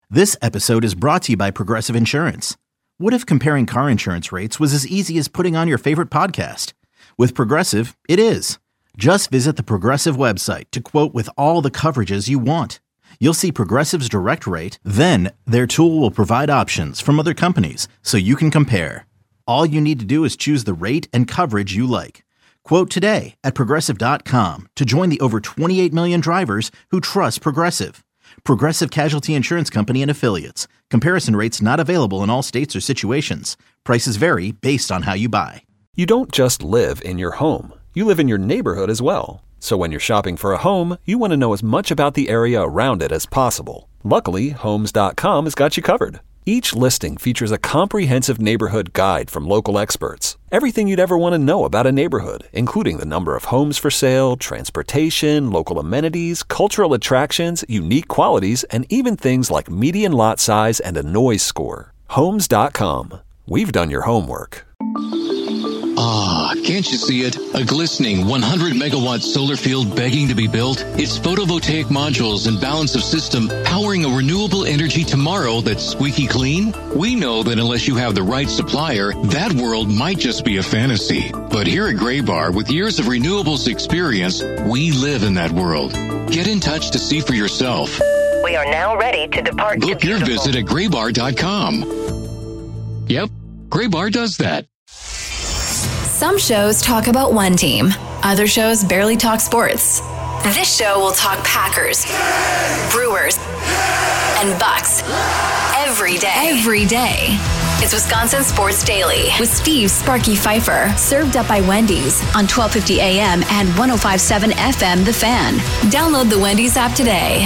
This episode is brought to you by Progressive Insurance. What if comparing car insurance rates was as easy as putting on your favorite podcast? With Progressive, it is. Just visit the Progressive website to quote with all the coverages you want. You'll see Progressive's direct rate, then their tool will provide options from other companies so you can compare. All you need to do is choose the rate and coverage you like. Quote today at Progressive.com to join the over 28 million drivers who trust Progressive. Progressive Casualty Insurance Company and Affiliates. Comparison rates not available in all states or situations. Prices vary based on how you buy. You don't just live in your home. You live in your neighborhood as well. So when you're shopping for a home, you want to know as much about the area around it as possible. Luckily, Homes.com has got you covered. Each listing features a comprehensive neighborhood guide from local experts. Everything you'd ever want to know about a neighborhood, including the number of homes for sale, transportation, local amenities, cultural attractions, unique qualities, and even things like median lot size and a noise score. Homes.com. We've done your homework. Ah, can't you see it? A glistening 100-megawatt solar field begging to be built? It's photovoltaic modules and balance of system powering a renewable energy tomorrow that's squeaky clean? We know that unless you have the right supplier, that world might just be a fantasy. But here at Graybar, with years of renewables experience, we live in that world. Get in touch to see for yourself. We are now ready to depart. Book your visit at graybar.com. Yep, Graybar does that. Some shows talk about one team. Other shows barely talk sports. This show will talk Packers, Brewers, and Bucks every day. It's Wisconsin Sports Daily with Steve Sparky Pfeiffer, served up by Wendy's on 1250 AM and 105.7 FM The Fan. Download the Wendy's app today.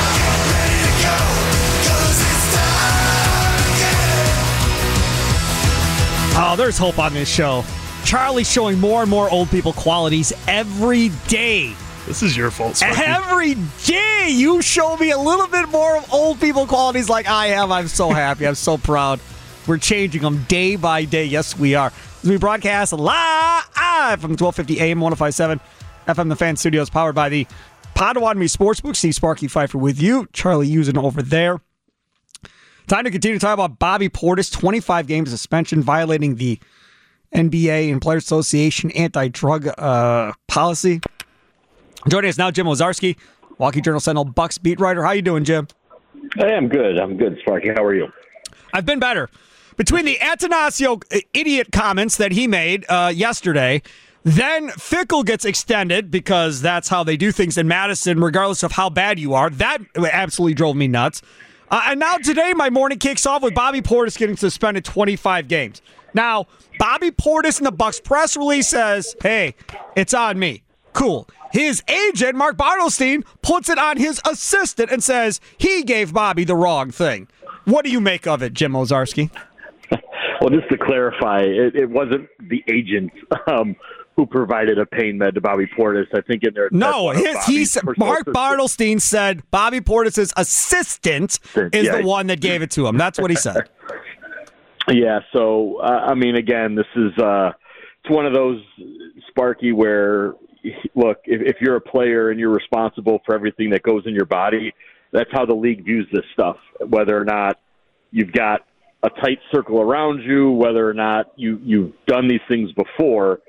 Oh, there's hope on this show. Charlie's showing more and more old people qualities every day. This is your fault, Sparky. Every day you show me a little bit more of old people qualities like I have. I'm so happy. I'm so proud. We're changing them day by day. Yes, we are. As we broadcast live from 1250 AM 105.7 FM The Fan Studios, powered by the Potawatomi Sportsbook. Steve Sparky Pfeiffer with you. Charlie using over there. Time to continue to talk about Bobby Portis. 25 games suspension, violating the NBA and Players Association anti-drug policy. Joining us now, Jim Owczarski, Milwaukee Journal-Sentinel Bucks beat writer. How you doing, Jim? Hey, I'm good, Sparky. How are you? I've been better. Between the Attanasio idiot comments that he made yesterday, then Fickell gets extended because that's how they do things in Madison, regardless of how bad you are. That absolutely drove me nuts. And now today, my morning kicks off with Bobby Portis getting suspended 25 games. Now, Bobby Portis in the Bucks press release says, hey, it's on me. Cool. His agent, Mark Bartelstein, puts it on his assistant and says he gave Bobby the wrong thing. What do you make of it, Jim Owczarski? Well, just to clarify, it wasn't the agent who provided a pain med to Bobby Portis. I think in there. No, Mark Bartelstein said Bobby Portis' assistant is the one that gave it to him. That's what he said. Yeah, so, I mean, again, this is it's one of those, Sparky, where, look, if you're a player and you're responsible for everything that goes in your body, that's how the league views this stuff, whether or not you've got a tight circle around you, whether or not you've done these things before.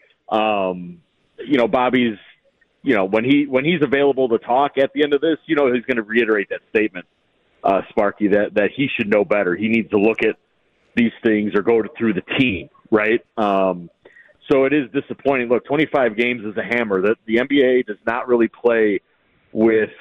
Bobby's, when he's available to talk at the end of this, he's going to reiterate that statement, Sparky, that he should know better. He needs to look at these things or go through the team, right? So it is disappointing. Look, 25 games is a hammer. The NBA does not really play with,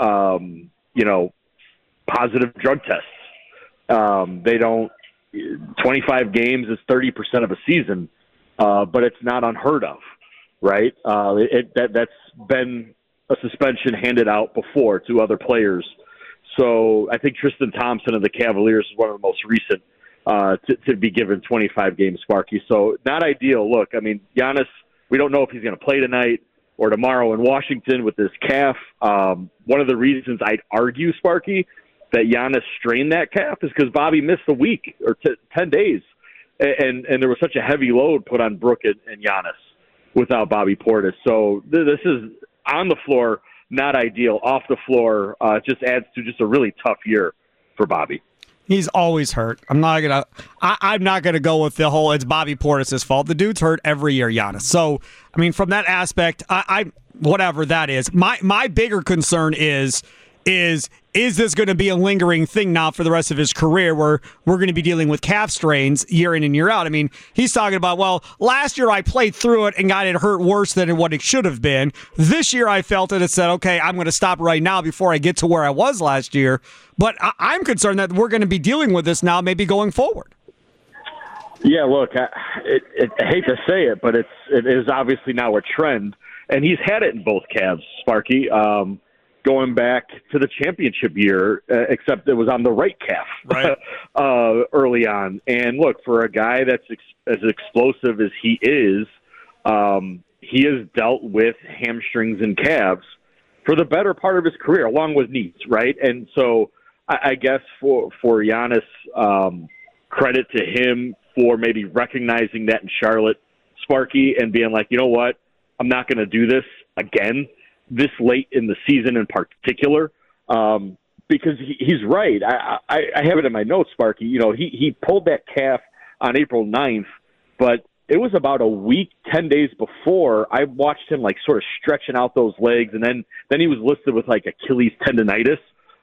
positive drug tests. They don't. 25 games is 30% of a season, but it's not unheard of, right? That's been a suspension handed out before to other players. So I think Tristan Thompson of the Cavaliers is one of the most recent to be given 25 games, Sparky. So not ideal. Look, I mean, Giannis, we don't know if he's going to play tonight or tomorrow in Washington with this calf. One of the reasons I'd argue, Sparky, that Giannis strained that calf is because Bobby missed a week or 10 days. And there was such a heavy load put on Brook and Giannis without Bobby Portis. So this is on the floor, not ideal. Off the floor, just adds to just a really tough year for Bobby. He's always hurt. I'm not gonna go with the whole it's Bobby Portis' fault. The dude's hurt every year, Giannis. So I mean, from that aspect, I whatever that is. My bigger concern is this going to be a lingering thing now for the rest of his career where we're going to be dealing with calf strains year in and year out? I mean, he's talking about, well, last year I played through it and got it hurt worse than what it should have been. This year I felt it and said, okay, I'm going to stop right now before I get to where I was last year. But I'm concerned that we're going to be dealing with this now maybe going forward. Yeah, look, I hate to say it, but it is obviously now a trend. And he's had it in both calves, Sparky. Going back to the championship year, except it was on the right calf right. Early on. And look, for a guy that's as explosive as he has dealt with hamstrings and calves for the better part of his career, along with knees, right? And so I guess for Giannis, credit to him for maybe recognizing that in Charlotte, Sparky, and being like, you know what, I'm not going to do this again this late in the season in particular, because he's right. I have it in my notes, Sparky. You know, he pulled that calf on April 9th, but it was about a week, 10 days before I watched him like sort of stretching out those legs, and then he was listed with like Achilles tendonitis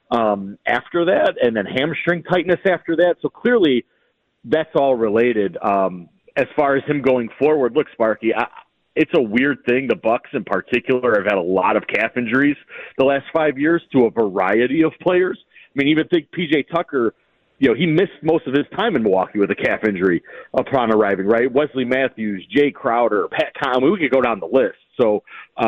after that, and then hamstring tightness after that. So clearly that's all related. As far as him going forward, look, Sparky, it's a weird thing. The Bucks in particular have had a lot of calf injuries the last 5 years to a variety of players. I mean, even think PJ Tucker, you know, he missed most of his time in Milwaukee with a calf injury upon arriving, right? Wesley Matthews, Jay Crowder, Pat Conley, we could go down the list. So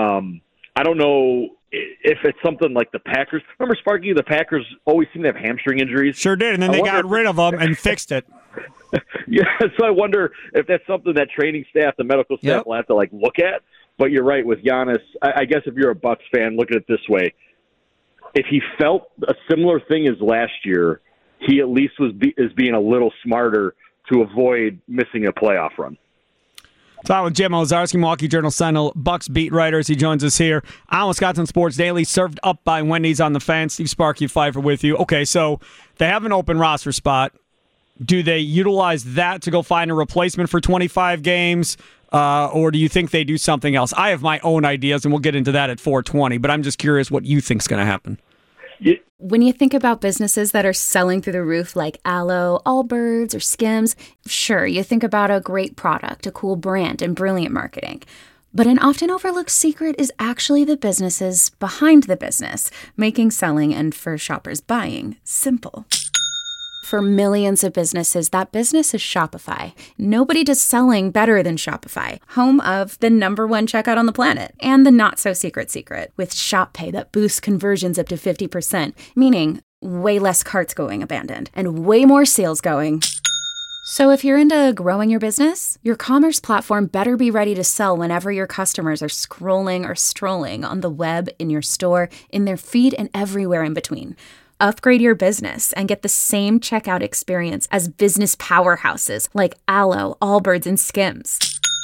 I don't know if it's something like the Packers. Remember, Sparky, the Packers always seem to have hamstring injuries. Sure did, and then they got rid of them and fixed it. Yeah, so I wonder if that's something that training staff, the medical staff, will have to look at. But you're right with Giannis. I guess if you're a Bucks fan, look at it this way: if he felt a similar thing as last year, he at least is being a little smarter to avoid missing a playoff run. Talking with Jim Owczarski, Milwaukee Journal-Sentinel, Bucks beat writers. He joins us here on Wisconsin Sports Daily, served up by Wendy's on the Fan. Steve Sparky Pfeiffer with you. Okay, so they have an open roster spot. Do they utilize that to go find a replacement for 25 games, or do you think they do something else? I have my own ideas, and we'll get into that at 4:20, but I'm just curious what you think's going to happen. Yeah. When you think about businesses that are selling through the roof like Aloe, Allbirds, or Skims, sure, you think about a great product, a cool brand, and brilliant marketing. But an often overlooked secret is actually the businesses behind the business, making selling and for shoppers buying simple. For millions of businesses, that business is Shopify. Nobody does selling better than Shopify, home of the #1 checkout on the planet, and the not-so-secret secret, with Shop Pay that boosts conversions up to 50%, meaning way less carts going abandoned, and way more sales going. So if you're into growing your business, your commerce platform better be ready to sell whenever your customers are scrolling or strolling on the web, in your store, in their feed, and everywhere in between. Upgrade your business and get the same checkout experience as business powerhouses like Aloe, Allbirds, and Skims.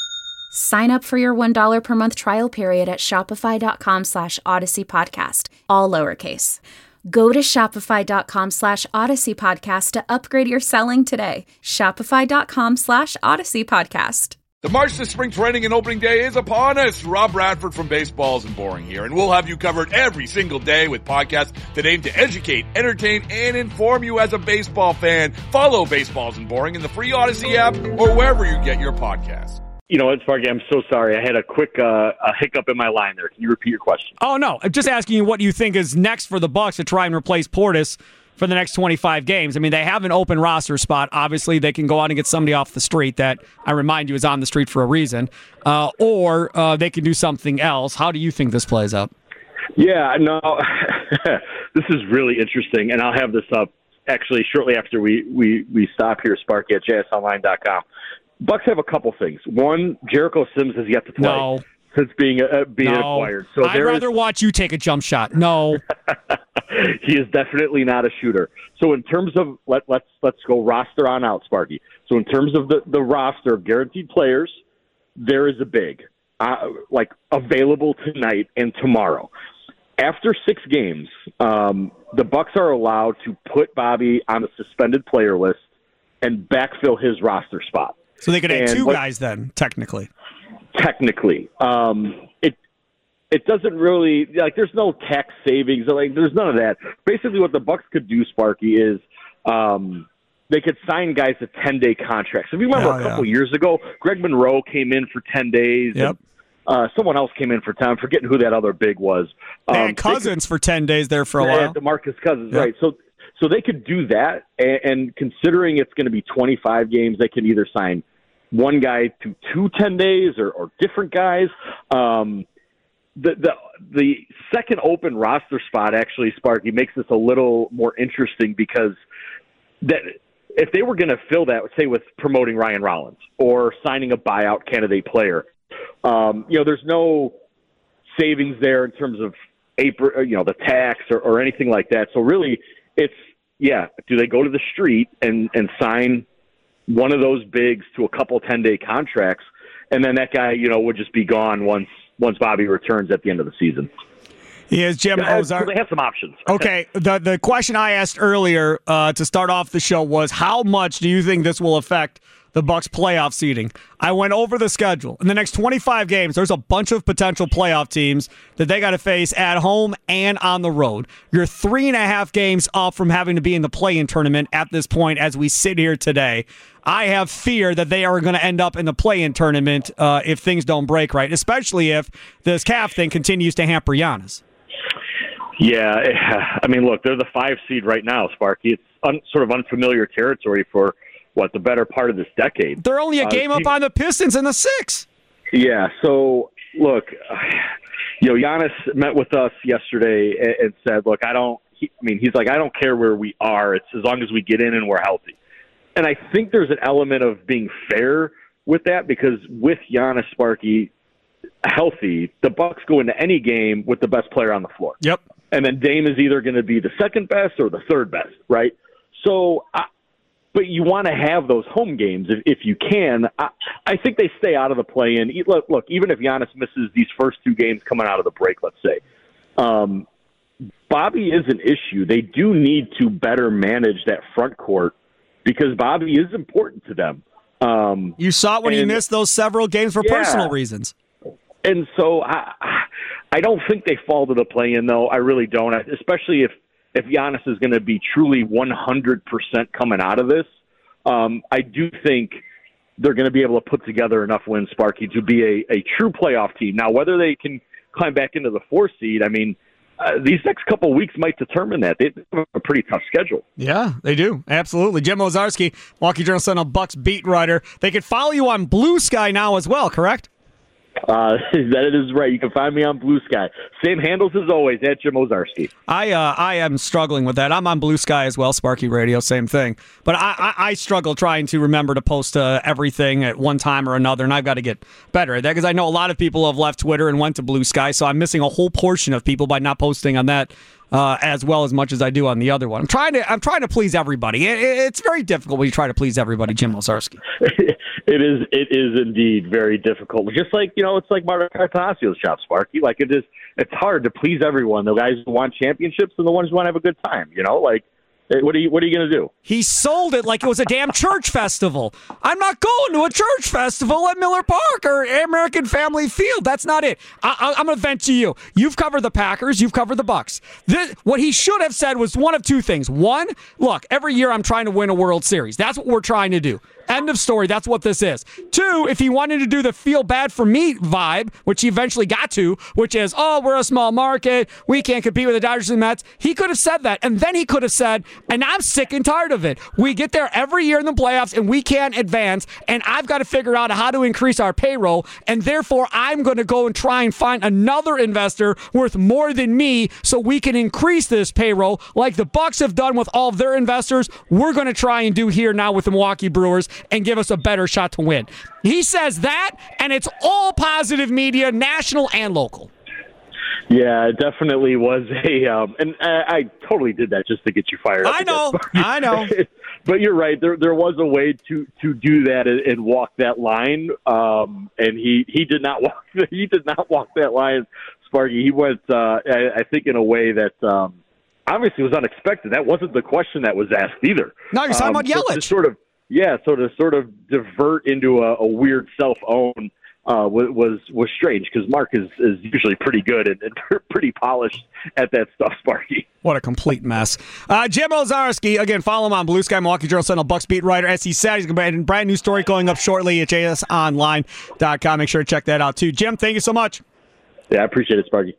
Sign up for your $1 per month trial period at shopify.com/Odyssey Podcast, all lowercase. Go to shopify.com /Odyssey Podcast to upgrade your selling today. Shopify.com /Odyssey Podcast. The march to spring training and opening day is upon us. Rob Bradford from Baseballs and Boring here, and we'll have you covered every single day with podcasts that aim to educate, entertain, and inform you as a baseball fan. Follow Baseballs and Boring in the free Odyssey app or wherever you get your podcasts. You know, Sparky, I'm so sorry. I had a quick hiccup in my line there. Can you repeat your question? Oh, no. I'm just asking you what you think is next for the Bucks to try and replace Portis for the next 25 games. I mean, they have an open roster spot. Obviously, they can go out and get somebody off the street that, I remind you, is on the street for a reason. Or they can do something else. How do you think this plays out? Yeah, no, this is really interesting, and I'll have this up actually shortly after we stop here, Sparky, at jsonline.com. Bucks have a couple things. One, Jericho Sims has yet to play since being acquired. So I'd rather watch you take a jump shot. No. He is definitely not a shooter. So in terms of let's go roster on out, Sparky. So in terms of the roster of guaranteed players, there is a big available tonight and tomorrow. after 6 games, the Bucks are allowed to put Bobby on the suspended player list and backfill his roster spot. So they could add 2 guys then, technically. Technically. It doesn't really, like, there's no tax savings. Like, there's none of that. Basically what the Bucks could do, Sparky, is they could sign guys to 10-day contracts. If you remember a couple years ago, Greg Monroe came in for 10 days. Yep. And, someone else came in for 10. I'm forgetting who that other big was. They had Cousins for 10 days there for a while. DeMarcus Cousins, right. So they could do that, and considering it's going to be 25 games, they can either sign one guy to 2 10 days or different guys. The second open roster spot, actually, Sparky, makes this a little more interesting because that if they were going to fill that, say, with promoting Ryan Rollins or signing a buyout candidate player, there's no savings there in terms of the tax or anything like that. So really, it's do they go to the street and sign one of those bigs to a couple 10-day contracts, and then that guy would just be gone once Bobby returns at the end of the season. He is Jim Ozark. So they have some options. Okay, the question I asked earlier to start off the show was, how much do you think this will affect the Bucks playoff seeding? I went over the schedule. In the next 25 games, there's a bunch of potential playoff teams that they got to face at home and on the road. You're 3.5 games up from having to be in the play-in tournament at this point as we sit here today. I have fear that they are going to end up in the play-in tournament if things don't break right, especially if this calf thing continues to hamper Giannis. Yeah, I mean, look, they're the 5 seed right now, Sparky. It's sort of unfamiliar territory for the better part of this decade. They're only a game up on the Pistons in the 6. Yeah, so, look, Giannis met with us yesterday and said, look, he's like, I don't care where we are. It's as long as we get in and we're healthy. And I think there's an element of being fair with that because with Giannis, Sparky, healthy, the Bucks go into any game with the best player on the floor. Yep. And then Dame is either going to be the second best or the third best, right? So, but you want to have those home games if you can. I think they stay out of the play-in. Look, even if Giannis misses these first 2 games coming out of the break, let's say, Bobby is an issue. They do need to better manage that front court because Bobby is important to them. You saw it when he missed those several games for personal reasons. And so I don't think they fall to the play-in, though. I really don't, especially if Giannis is going to be truly 100% coming out of this. I do think they're going to be able to put together enough wins, Sparky, to be a true playoff team. Now, whether they can climb back into the 4 seed, I mean, these next couple of weeks might determine that. They have a pretty tough schedule. Yeah, they do. Absolutely. Jim Ozarski, Milwaukee Journal-Sentinel Bucks beat writer. They can follow you on Blue Sky now as well, correct? That is right. You can find me on Blue Sky. Same handles as always, at Jim Ozarski. I am struggling with that. I'm on Blue Sky as well, Sparky Radio, same thing. But I struggle trying to remember to post everything at one time or another, and I've got to get better at that because I know a lot of people have left Twitter and went to Blue Sky, so I'm missing a whole portion of people by not posting on that as well as much as I do on the other one. I'm trying to please everybody. It's very difficult when you try to please everybody, Jim Ozarski. It is indeed very difficult. Just like, it's like Marco Cartasio's job, Sparky. Like it's hard to please everyone. The guys who want championships and the ones who want to have a good time, Like, what are you going to do? He sold it like it was a damn church festival. I'm not going to a church festival at Miller Park or American Family Field. That's not it. I'm going to vent to you. You've covered the Packers. You've covered the Bucks. What he should have said was one of 2 things. One, look, every year I'm trying to win a World Series. That's what we're trying to do. End of story. That's what this is. 2, if he wanted to do the feel bad for me vibe, which he eventually got to, which is, we're a small market, we can't compete with the Dodgers and Mets, he could have said that. And then he could have said, and I'm sick and tired of it. We get there every year in the playoffs and we can't advance, and I've got to figure out how to increase our payroll, and therefore I'm going to go and try and find another investor worth more than me so we can increase this payroll like the Bucks have done with all of their investors. We're going to try and do here now with the Milwaukee Brewers and give us a better shot to win. He says that, and it's all positive media, national and local. Yeah, it definitely was and I totally did that just to get you fired up. I know. But you're right. There was a way to do that and walk that line, and he did not walk. He did not walk that line, Sparky. He went, I think, in a way that obviously was unexpected. That wasn't the question that was asked either. No, you're talking about Yelich. So to sort of divert into a weird self-own was strange, because Mark is usually pretty good and pretty polished at that stuff, Sparky. What a complete mess. Jim Owczarski, again, follow him on Blue Sky, Milwaukee Journal Sentinel, Bucks beat writer, as he said. He's going to be a brand new story going up shortly at jsonline.com. Make sure to check that out, too. Jim, thank you so much. Yeah, I appreciate it, Sparky.